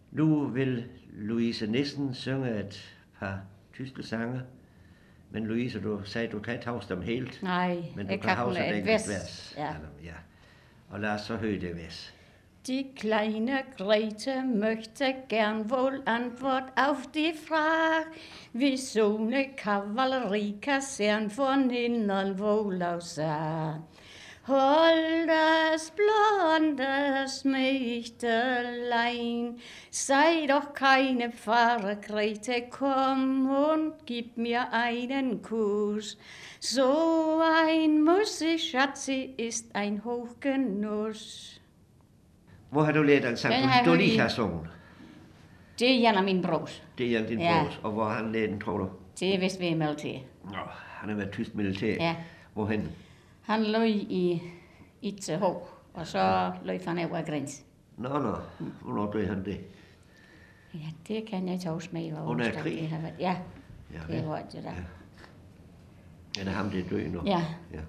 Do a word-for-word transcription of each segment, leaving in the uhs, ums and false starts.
Nu vil Louise Nissen synge et par tyske sange. Men Louise, du sagde, du kan ikke huske dem helt. Nej, men du jeg kan kan huske et et enkelt vers. vers. Ja. ja. Og lad os så høre det vers. Die kleine Grete möchte gern wohl Antwort auf die Frage, wieso eine Kavalleriekasern von innen wohl aussah. Holdes, blondes Mächtelein, sei doch keine Pfarrer, Grete, komm und gib mir einen Kuss. So ein Mussi, Schatzi, ist ein Hochgenuss. Hvor har du lært den sang? Den Du, har jeg du hørt lige i- har sunget. Det er en af mine bros. Det er en af dine Ja. bros. Og hvor har han lært den, tror du? Det er vist ved militær. Nå, han har været tysk militær. Ja. Hvorhen? Han løg i I T H, og så løg han over grænsen. Nå, nå. Hvornår døde han det? Ja, det kan jeg ikke huske med. hvor Under onsdag krig? det har været. Ja, Ja, det vel. var det der. Ja. Er det ham, det er død nu? Ja. ja.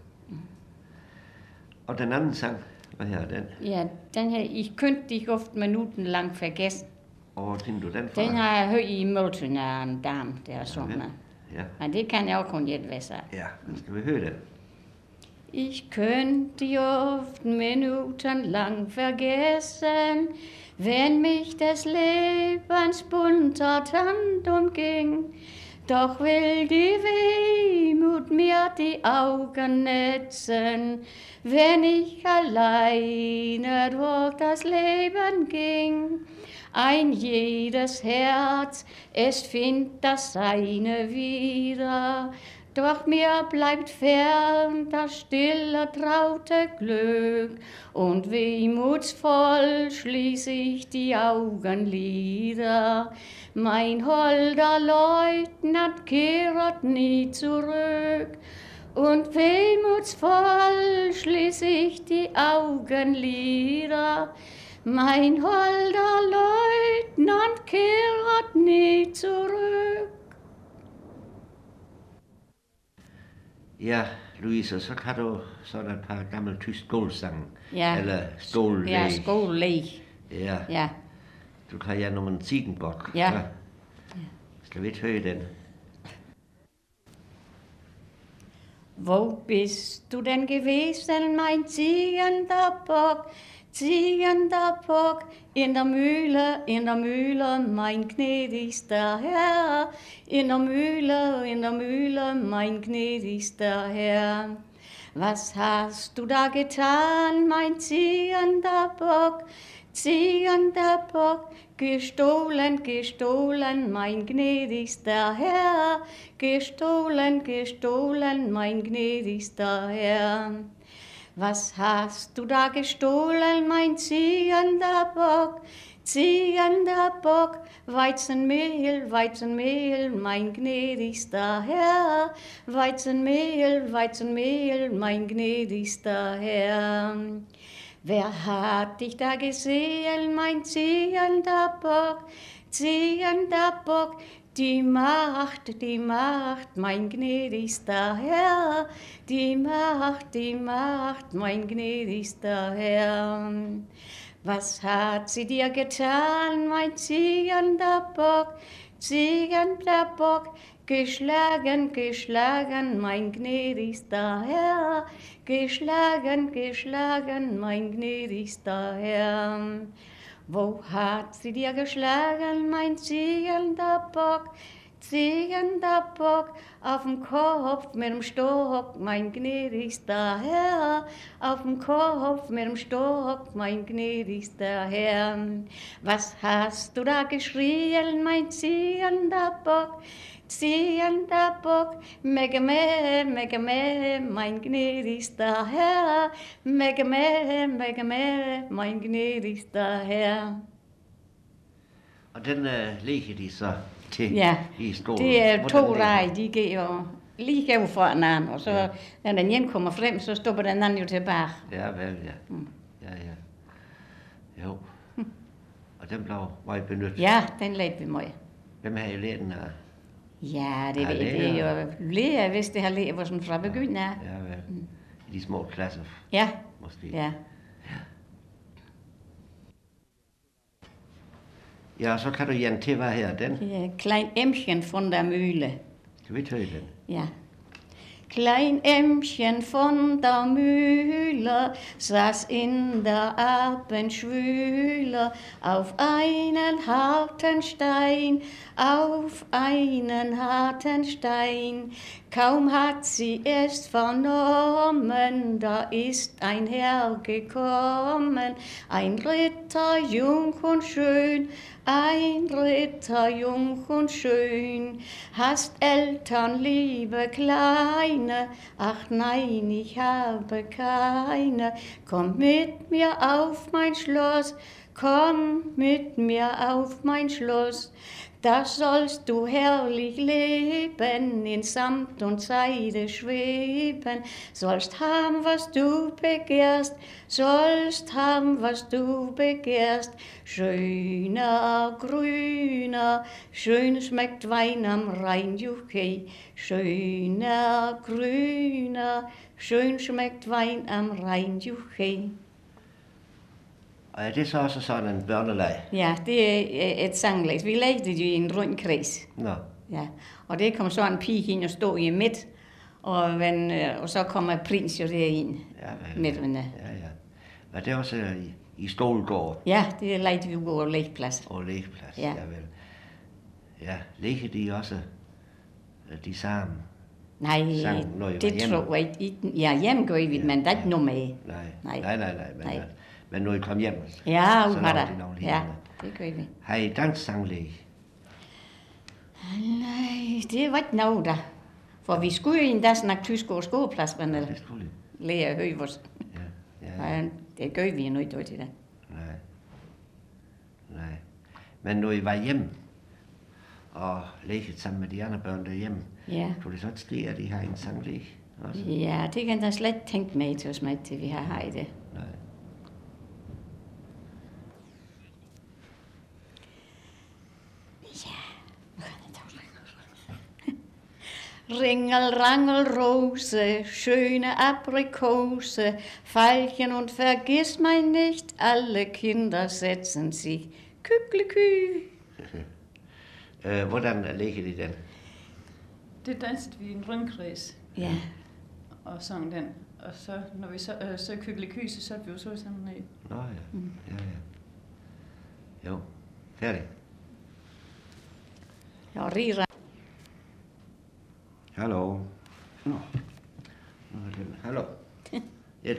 Og den anden sang, hvad her er den? Ja, den her, I kønte dich oft minuten lang vergessen. Og hvor tænker du den fra? Den har jeg hørt i Mølten af en dame, der har sunget. vel. Ja, Men det kan jeg også kun et vers af. ja. Men skal vi høre den? Ich könnte dich oft minutenlang vergessen, wenn mich des Lebens bunter Tand umging. Doch will die Wehmut mir die Augen netzen, wenn ich alleine durch das Leben ging. Ein jedes Herz, es findet das Seine wieder, doch mir bleibt fern das stille, traute Glück, und wehmutsvoll schließ ich die Augenlider. Mein holder Leutnant kehret nie zurück, und wehmutsvoll schließ ich die Augenlider. Mein holder Leutnant kehret nie zurück. Ja, Louise, så kan du sådan et par gamle tysk skålsange. Ja. Eller skållæg. Ja, skolelæg. Ja. Ja. Du kan ja nogle Ziegenbock. Ja. Så skal vi ikke høre den? Wo bist du denn gewesen, mein ziehender Bock, ziehender Bock, in der Mühle, in der Mühle, mein gnädigster Herr, in der Mühle, in der Mühle, mein gnädigster Herr. Was hast du da getan, mein ziehender Bock, ziehender Bock, gestohlen, gestohlen, mein gnädigster Herr, gestohlen, gestohlen, mein gnädigster Herr. Was hast du da gestohlen, mein ziehender Bock, ziehender Bock, Weizenmehl, Weizenmehl, mein gnädigster Herr, Weizenmehl, Weizenmehl, mein gnädigster Herr. Wer hat dich da gesehen, mein ziehender Bock, ziehender Bock, die Macht, die Macht, mein gnädigster Herr, die Macht, die Macht, mein gnädigster Herr. Was hat sie dir getan, mein ziehender Bock, ziehender Bock, geschlagen, geschlagen, mein gnädigster Herr, geschlagen, geschlagen, mein gnädigster Herr. Wo hat sie dir geschlagen, mein ziehender Bock, ziehender Bock, auf dem Kopf mit dem Stock, mein gnädigster Herr, auf dem Kopf mit dem Stock, mein gnädigster Herr. Was hast du da geschrien, mein ziehender Bock, ziehender Bock, Megame, Megame, mein gnädigster Herr, Megame, Megame, mein gnädigster Herr. Og den uh, ligger de så til Ja, i skolen. det er Hvordan to ligger rækker, de går jo lige over for hinanden, og så Ja. når den ene kommer frem, så stopper den anden jo tilbage. Ja, vel, ja. Mm. Ja, ja. Jo. Og den blev meget benyttet. Ja, den lærte vi meget. Hvem har I lært den af? Ja, det, Ja, det, det det er- er jo lærer, hvis det har lært hvor sådan fra begyndelsen af. Ja, vel. I de små klasser, Ja, måske. ja. Ja, så kan du igen til, hvad her den. Ja, Klein Ämmchen von der Mühle. Skal vi tage den? Ja. Klein Ämmchen von der Mühle saß in der Abendschwüle auf einen harten Stein, auf einen harten Stein. Kaum hat sie es vernommen, da ist ein Herr gekommen, ein Ritter jung und schön, ein Ritter jung und schön. Hast Eltern, liebe Kleine? Ach nein, ich habe keine. Komm mit mir auf mein Schloss, komm mit mir auf mein Schloss. Da sollst du herrlich leben, in Samt und Seide schweben, sollst haben, was du begehrst, sollst haben, was du begehrst. Schöner, grüner, schön schmeckt Wein am Rhein, juchei. Schöner, grüner, schön schmeckt Wein am Rhein, juchei. Og er det så også sådan en børneleg? Ja, det er et sanglæs. Vi legede det i en rund kreds. Nå. Ja, og det kom så en pige ind og stå i midt, og, men, og så kommer prins jo derind. Ja, vel. Midt under. Ja, ja. Var det også i, i Stolgård? Ja, det legede vi på legeplads. Og legeplads, Ja. ja vel. Ja, leger de også øh, de samme? Nej, Sang, når I var det hjemme? tror jeg ikke. Ja, hjemme gør vi, Ja, men der er ikke ja. noget med. Nej, Nej. nej, nej, nej. Men, Nej. øh, men når I kom hjem, Ja, så hun har lavede der. de nogle Ja, lignende. det gør vi. Har I dansanglæg? Nej, det var ikke noget der. For vi skulle jo endda snakke tysk over skoleplads, men Det skulle I. lære høj vores. Ja, ja, ja. Ja, det gør vi jo ikke til det. Nej. Nej. Men når I var hjemme og lekede sammen med de andre børn derhjemme, Ja. kunne det så ikke ske, at I har en sanglæg også? Ja, det kan jeg slet ikke tænke med til os med, til vi har her i det. Nej. Ringel, Rangel, Rose, schöne Aprikose, Veilchen und vergiss mein nicht, alle Kinder setzen sich. Küglekü. Øh, hvordan lægger de den? Det dansede vi i en rundkreds Ja, og sang den. Og så, når vi så, øh, så Kykkeliky, så satte vi jo så sammen ned. Nå ja. Mm. Ja, ja. Jo, færdig. ja, Rira. Hallo. Nå. Nå er den. Hallo. Ja,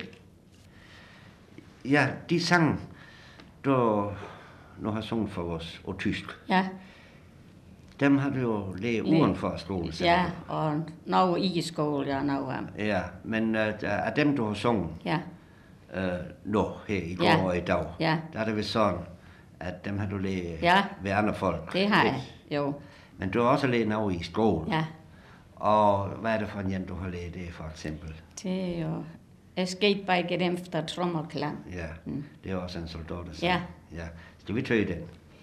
ja, de sang, du nu har sunget for os på tysk, Ja, dem har du jo lært Læ- uden for skole. sagde ja, du. og noget i skole, ja, noget af. Ja, men uh, af dem, du har sunget Ja, uh, nu, her i går Ja. og i dag, Ja. der er det vist sådan, at dem har du lært Ja. ved andre folk. det har ikke? jeg, jo. Men du har også lært noget i skole. Ja, Og hvad er det for en hjem, du har lært det, for eksempel? det er jo... Es geht bei gedämpfter Trommelklang. Ja, Mm. det er også en soldat, der Ja. ja. Skal vi tage den?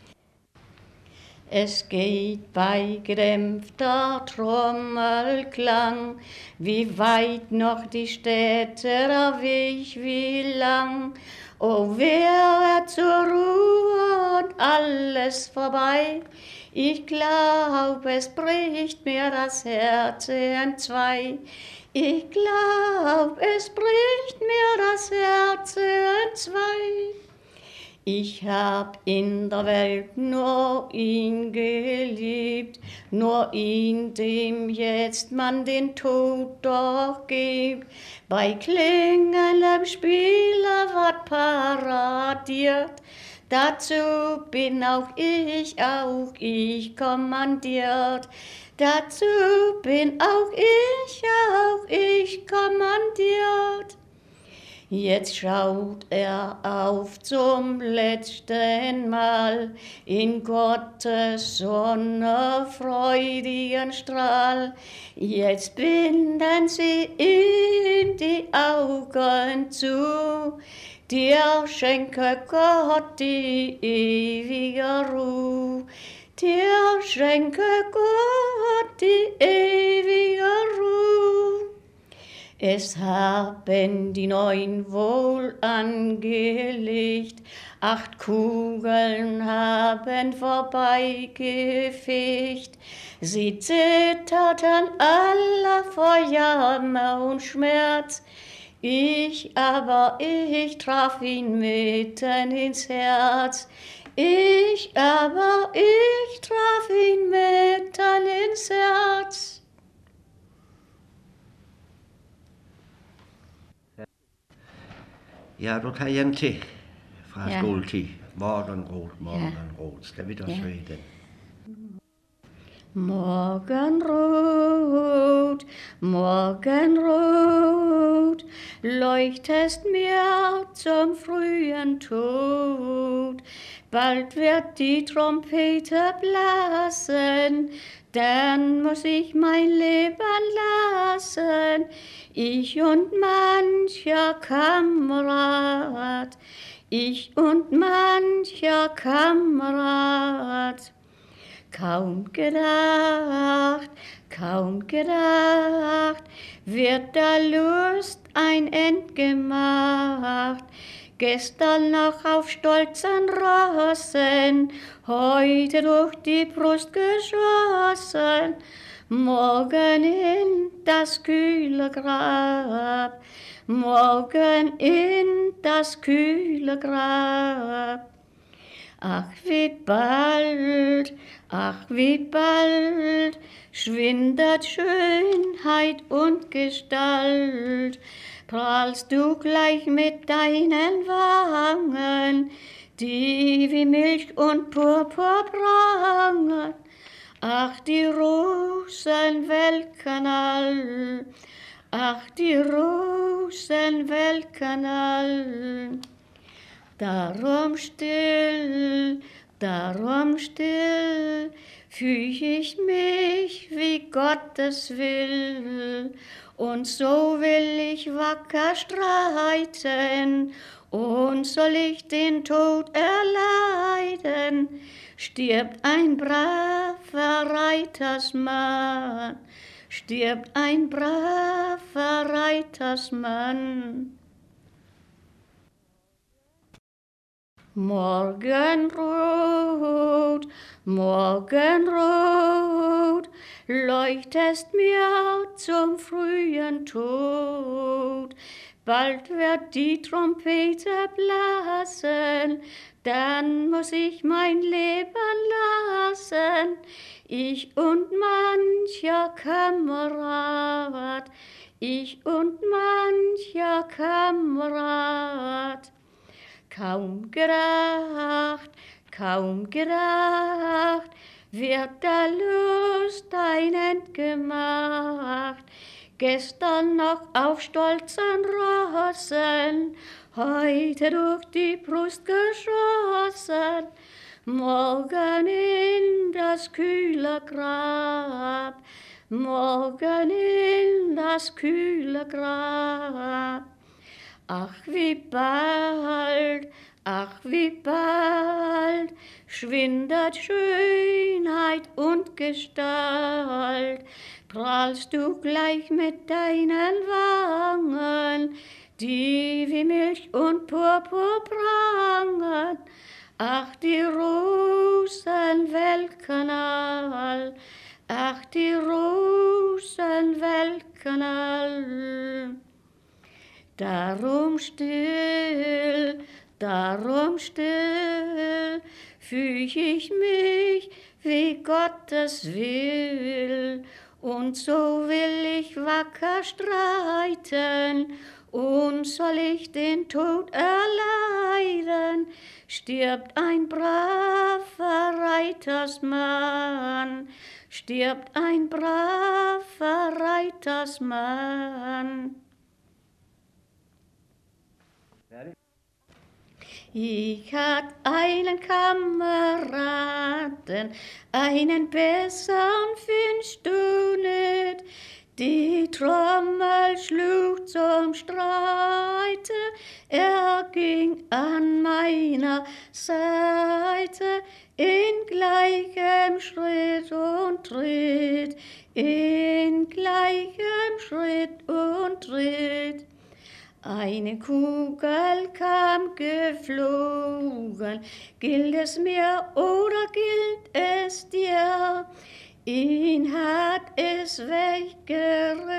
Es geht bei gedämpfter Trommelklang, wie weit noch die Städte, der Weg wie lang. Oh, wer er zur Ruhe und alles vorbei. Ich glaub, es bricht mir das Herz entzwei. Ich glaub, es bricht mir das Herz entzwei. Ich hab in der Welt nur ihn geliebt, nur ihn, dem jetzt man den Tod doch gibt. Bei klingendem Spieler ward paradiert, dazu bin auch ich, auch ich kommandiert. Dazu bin auch ich, auch ich kommandiert. Jetzt schaut er auf zum letzten Mal in Gottes Sonne freudigen Strahl. Jetzt binden sie ihm die Augen zu, dir schenke Gott die ewige Ruhe. Dir schenke Gott die ewige Ruhe. Es haben die Neun wohl angelegt, acht Kugeln haben Abend vorbeigefegt. Sie zitterten alle vor Jammer und Schmerz. Ich aber, ich traf ihn mitten ins Herz. Ich aber, ich traf ihn mitten ins Herz. Ja, du tager en til fra Ja. skoletid. Morgenrot, morgenrot. Skal vi da Ja. synge den? Morgenrot, Morgenrot, leuchtest mir zum frühen Tod. Bald wird die Trompete blasen, dann muss ich mein Leben lassen. Ich und mancher Kamerad, ich und mancher Kamerad. Kaum gedacht, kaum gedacht, wird der Lust ein End gemacht. Gestern noch auf stolzen Rossen, heute durch die Brust geschossen, morgen in das kühle Grab, morgen in das kühle Grab. Ach, wie bald, ach, wie bald schwindet Schönheit und Gestalt. Prahlst du gleich mit deinen Wangen, die wie Milch und Purpur prangen. Ach, die Rosen welken all, ach, die Rosen welken all. Darum still, darum still, fühl ich mich, wie Gottes will. Und so will ich wacker streiten, und soll ich den Tod erleiden, stirbt ein braver Reitersmann, stirbt ein braver Reitersmann. Morgenrot, Morgenrot, leuchtest mir zum frühen Tod. Bald wird die Trompete blasen, dann muss ich mein Leben lassen. Ich und mancher Kamerad, ich und mancher Kamerad. Kaum gedacht, kaum gedacht, wird der Lust ein End gemacht. Gestern noch auf stolzen Rossen, heute durch die Brust geschossen, morgen in das kühle Grab, morgen in das kühle Grab. Ach, wie bald, ach, wie bald schwindet Schönheit und Gestalt. Prahlst du gleich mit deinen Wangen, die wie Milch und Purpur prangen. Ach, die Rosen welken all, ach, die Rosen welken all. Darum still, darum still, fühl ich mich, wie Gottes will. Und so will ich wacker streiten, und soll ich den Tod erleiden, stirbt ein braver Reitersmann, stirbt ein braver Reitersmann. Ich hatt einen Kameraden, einen besseren findest du nicht. Die Trommel schlug zum Streite, er ging an meiner Seite, in gleichem Schritt und Tritt, in gleichem Schritt und Tritt. Eine Kugel kam geflogen, gilt es mir oder gilt es dir? Ihn hat es weggerissen,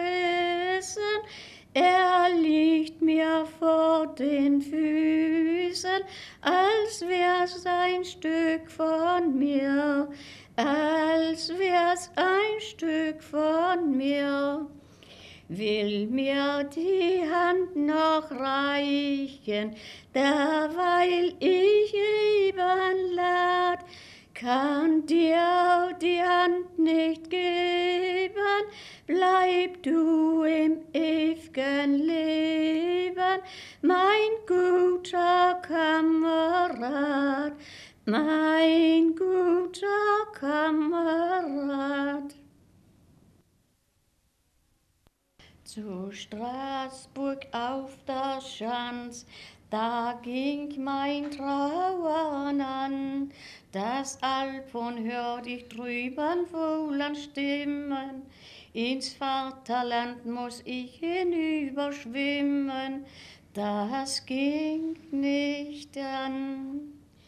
er liegt mir vor den Füßen, als wär's ein Stück von mir, als wär's ein Stück von mir. Will mir die Hand noch reichen, derweil ich eben lad, kann dir die Hand nicht geben, bleib du im ewigen Leben, mein guter Kamerad, mein guter Kamerad. Zu Straßburg auf der Schanz, da ging mein Trauern an. Das Alphorn hört ich drüben wohl an Stimmen, ins Vaterland muss ich hinüberschwimmen, das ging nicht an.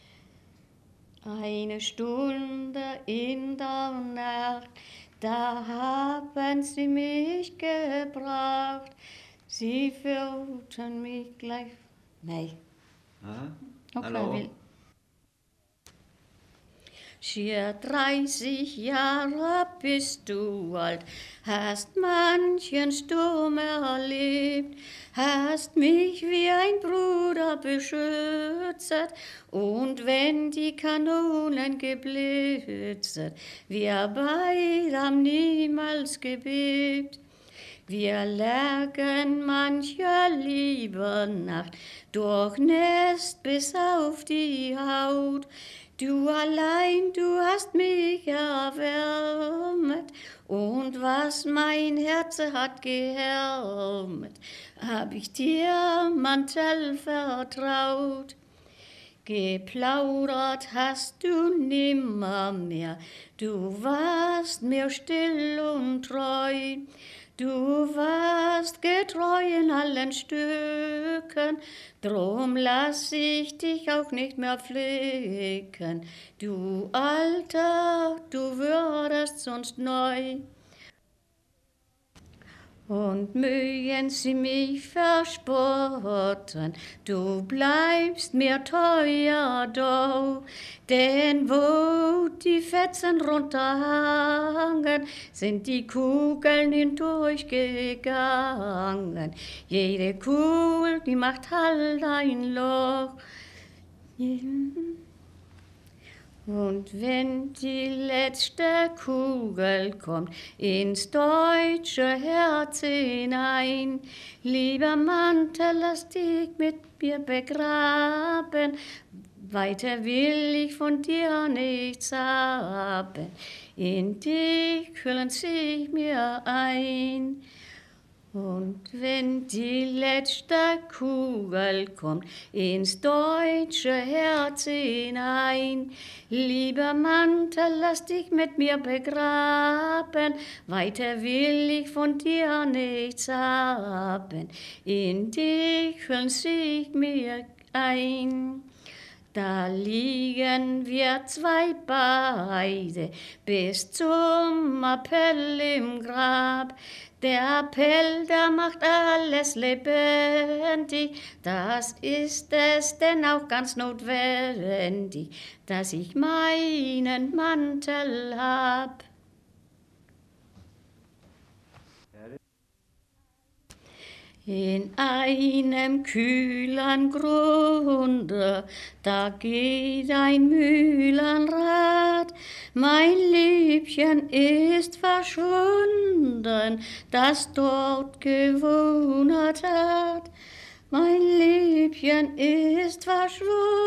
Eine Stunde in der Nacht, da haben sie mich gebracht, sie führten mich gleich. Nein. Ah, Okay, hallo. will. Schier dreißig Jahre bist du alt, hast manchen Sturm erlebt, hast mich wie ein Bruder beschützt, und wenn die Kanonen geblitzt, wir beide haben niemals gebebt. Wir lägen manche liebe Nacht durchnässt bis auf die Haut. Du allein, du hast mich erwärmet, und was mein Herz hat gehärmet, hab ich dir Mantel vertraut. Geplaudert hast du nimmermehr, du warst mir still und treu. Du warst getreu in allen Stücken, drum lass ich dich auch nicht mehr flicken. Du Alter, du würdest sonst neu. Und mögen sie mich verspotten, du bleibst mir teuer do, denn wo die Fetzen runterhangen, sind die Kugeln hindurchgegangen. Jede Kugel, die macht halt ein Loch. Und wenn die letzte Kugel kommt ins deutsche Herz hinein, lieber Mantel, lass dich mit mir begraben, weiter will ich von dir nichts haben. In dich hüllen sie mir ein. Und wenn die letzte Kugel kommt ins deutsche Herz hinein, lieber Mantel, lass dich mit mir begraben, weiter will ich von dir nichts haben, in dich hüllen sie mir ein. Da liegen wir zwei beide bis zum Appell im Grab. Der Appell, der macht alles lebendig, das ist es denn auch ganz notwendig, dass ich meinen Mantel hab. In einem kühlen Grunde, da geht ein Mühlenrad, mein Liebchen ist verschwunden, das dort gewohnt hat. Mein Liebchen ist verschwunden,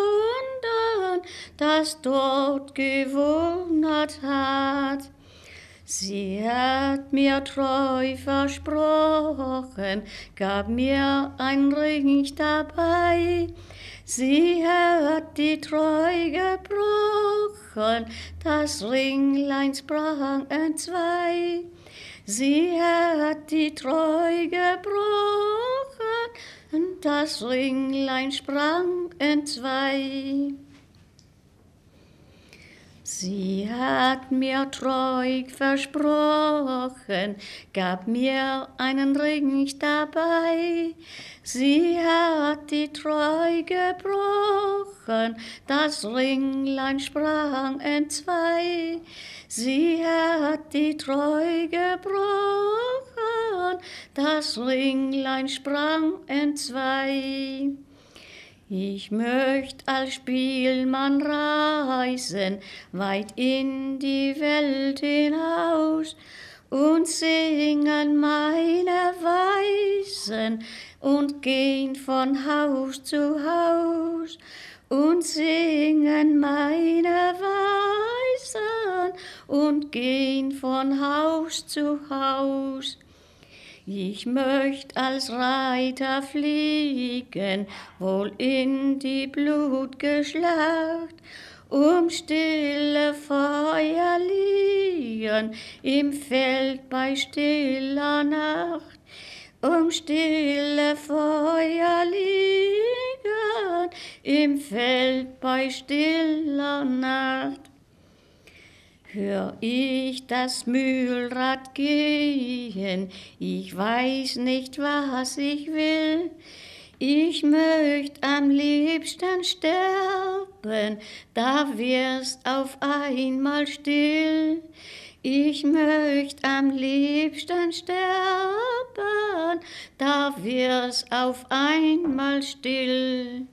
das dort gewohnt hat. Sie hat mir treu versprochen, gab mir ein Ring dabei. Sie hat die Treu gebrochen, das Ringlein sprang entzwei. Sie hat die Treu gebrochen, und das Ringlein sprang entzwei. Sie hat mir treu versprochen, gab mir einen Ring dabei. Sie hat die Treu gebrochen, das Ringlein sprang entzwei. Sie hat die Treu gebrochen, das Ringlein sprang entzwei. Ich möcht als Spielmann reisen, weit in die Welt hinaus und singen meine Weisen und gehen von Haus zu Haus und singen meine Weisen und gehen von Haus zu Haus. Ich möcht als Reiter fliegen, wohl in die Blutgeschlacht, um stille Feuer liegen, im Feld bei stiller Nacht, um stille Feuer liegen, im Feld bei stiller Nacht. Hör ich das Mühlrad gehen, ich weiß nicht, was ich will. Ich möcht am liebsten sterben, da wirst auf einmal still. Ich möcht am liebsten sterben, da wirst auf einmal still.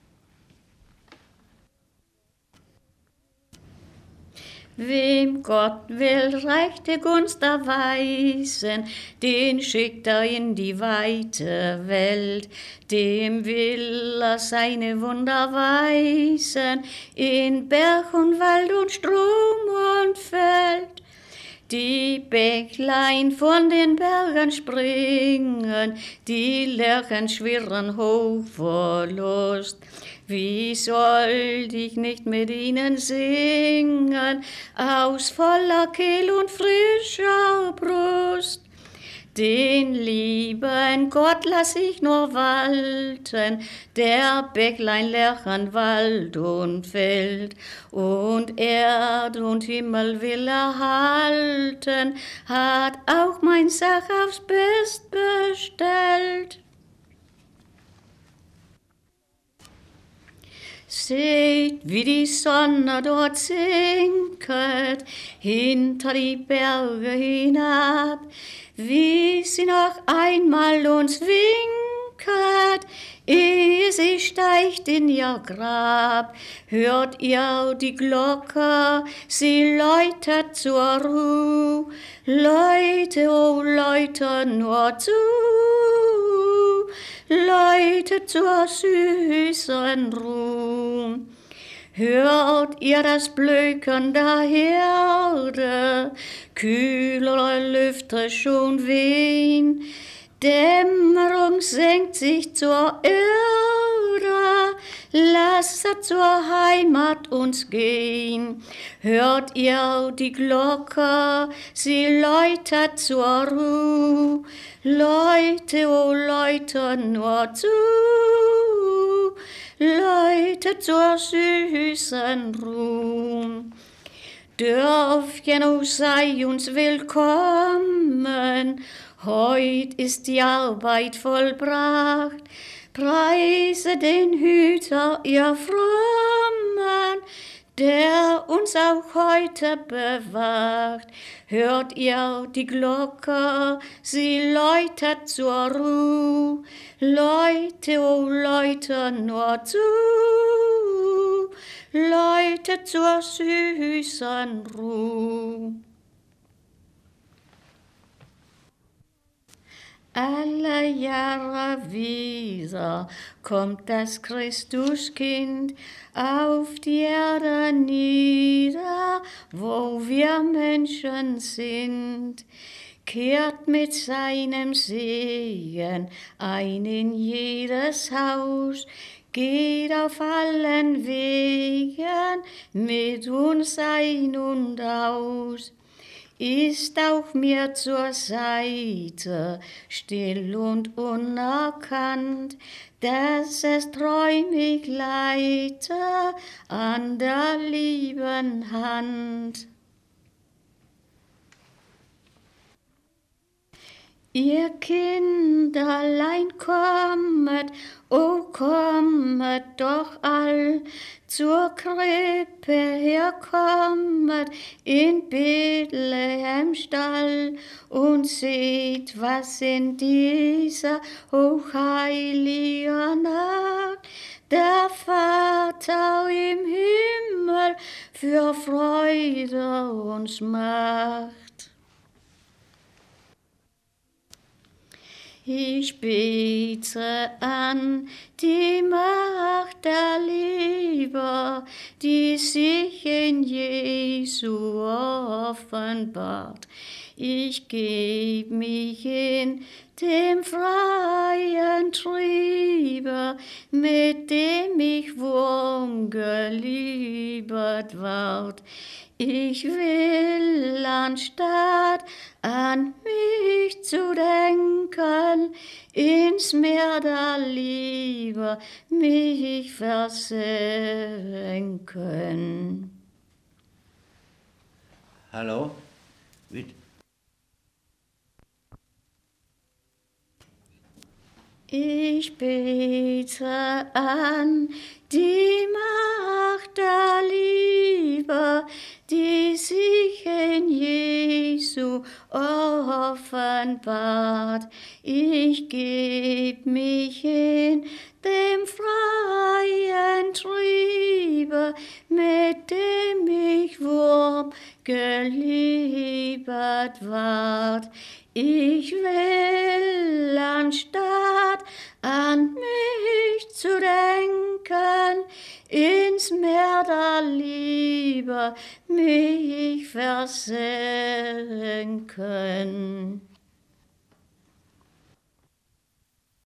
Wem Gott will rechte Gunst erweisen, den schickt er in die weite Welt. Dem will er seine Wunder weisen, in Berg und Wald und Strom und Feld. Die Bächlein von den Bergen springen, die Lerchen schwirren hoch vor Lust. Wie soll ich nicht mit ihnen singen, aus voller Kehl und frischer Brust? Den lieben Gott lass ich nur walten, der Bächlein, Lerchen, Wald und Feld. Und Erd und Himmel will er halten, hat auch mein Sach aufs Best bestellt. Seht, wie die Sonne dort sinket, hinter die Berge hinab, wie sie noch einmal uns winket, ehe sie steigt in ihr Grab. Hört ihr die Glocke, sie läutet zur Ruh, Leute, oh Leute, nur zu, Leute zur süßen Ruh. Hört ihr das Blöken der Herde, kühlere Lüfte schon wehen, Dämmerung senkt sich zur Erde, lasset zur Heimat uns gehen. Hört ihr die Glocke, sie läutet zur Ruh, Leute, oh Leute, nur zu, Leute zur süßen Ruh. Dörfchen, oh sei uns willkommen, heut ist die Arbeit vollbracht. Preise den Hüter, ihr Frommen, der uns auch heute bewacht. Hört ihr die Glocke, sie läutet zur Ruh, Leute, oh Leute, nur zu, Leute zur süßen Ruh. Alle Jahre wieder kommt das Christuskind auf die Erde nieder, wo wir Menschen sind, kehrt mit seinem Segen ein in jedes Haus, geht auf allen Wegen mit uns ein und aus. ist auch mir zur Seite, still und unerkannt, dass es treu mich leite an der lieben Hand. Ihr Kinderlein kommet, o kommet doch all, zur Krippe herkommet in Bethlehem Stall und seht, was in dieser hochheiligen Nacht der Vater im Himmel für Freude uns macht. Ich bete an die Macht der Liebe, die sich in Jesu offenbart. Ich geb mich in dem freien Triebe, mit dem ich Wurm geliebet ward. Ich will, anstatt an mich zu denken, ins Meer der Liebe mich versenken. Hallo? Wie? Ich bete an die Macht der Liebe, die sich in Jesu offenbart. Ich geb mich in dem freien Triebe, mit dem ich Wurm geliebet ward. Ich will, anstatt an mich zu denken, ins Meer der Liebe mich versenken.